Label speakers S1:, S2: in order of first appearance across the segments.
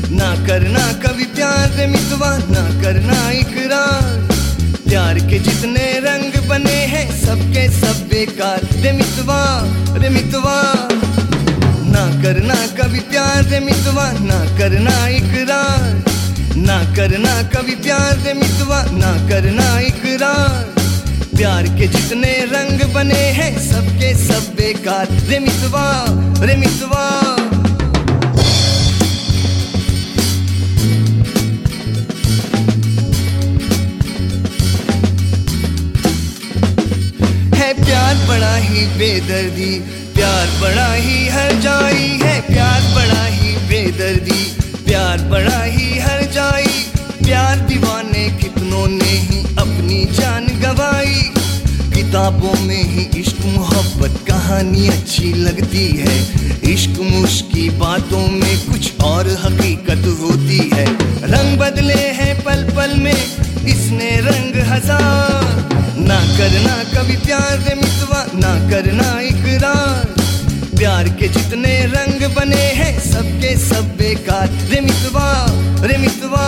S1: ना करना कभी प्यार रे मितवा, ना करना इकरार। प्यार के जितने रंग बने हैं सबके सब बेकार रे मितवा, रे मितवा। ना करना कभी प्यार रे मितवा, ना करना इकरार। ना करना कभी प्यार रे मितवा, ना करना इकरार। प्यार के जितने रंग बने हैं सबके सब बेकार रे मितवा, रे मितवा। है प्यार बड़ा ही बेदर्दी, प्यार बड़ा ही हरजाई है। प्यार बड़ा ही बेदर्दी, प्यार बड़ा ही हरजाई। प्यार दीवाने कितनों ने ही अपनी जान गवाई। किताबों में ही इश्क मोहब्बत कहानी अच्छी लगती है। इश्क मुश्क की बातों में कुछ और हकीकत होती है। रंग बदले हैं पल पल में इसने रंग हजार। ना करना कभी प्यार रे मितवा, ना करना इकरार। प्यार के जितने रंग बने हैं सबके सब बेकार रे मितवा, रे मितवा।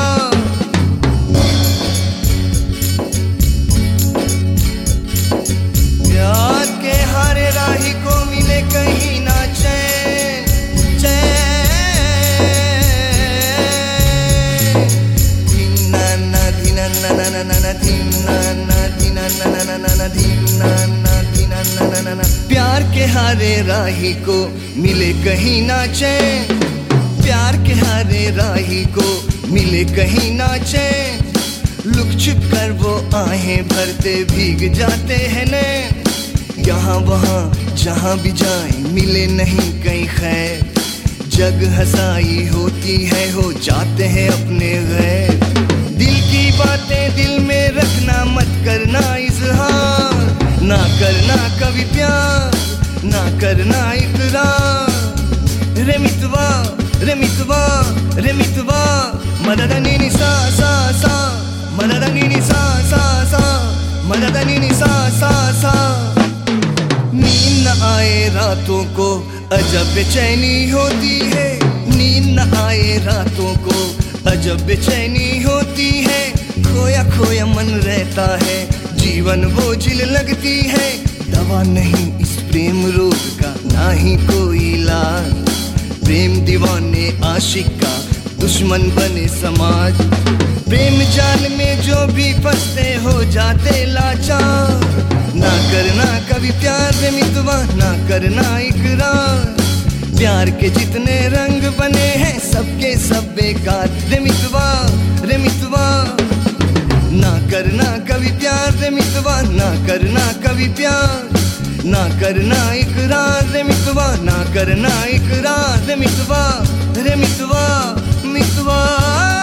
S1: प्यार के हारे राही को मिले कहीं ना चैन, चैन। धीना ना धीना ना ना ना ना धीना ना धीना ना ना ना ना धीना ना धीना ना ना ना। प्यार के हारे राही को मिले कहीं ना चैन। प्यार के हारे राही को मिले कहीं ना चैन। लुक छुप कर वो आहें भरते भीग जाते हैं नैन। यहाँ वहाँ जहाँ भी जाए मिले नहीं कहीं खैर। जग हंसाई होती है हो जाते हैं अपने गैर। दिल की बातें दिल में रखना मत करना इजहार। ना करना कभी प्यार, ना करना इकरार रे मितवा, रे मितवा, रे मितवा। मदद नी सा सा सा, मदद नी सा सा सा, मदद नी सा सा सा। नींद न आए रातों को अजब बेचैनी होती है। नींद न आए रातों को अजब बेचैनी होती है। खोया खोया मन रहता है, जीवन बोझिल लगती है। दवा नहीं इस प्रेम रोग का, ना ही कोई इलाज। प्रेम दीवाने आशिक का दुश्मन बने समाज। प्रेम जाल में जो भी फंसते हो जाते लाचार। ना करना कभी प्यार रे मितवा, ना करना इकरार। प्यार के जितने रंग बने हैं सबके सब बेकार रे मितवा, रे मितवा। ना करना कभी प्यार रे मितवा, ना करना कभी प्यार। ना करना इकरार रे मितवा, ना करना इकरार रे मितवा, रे मितवा, मितवा।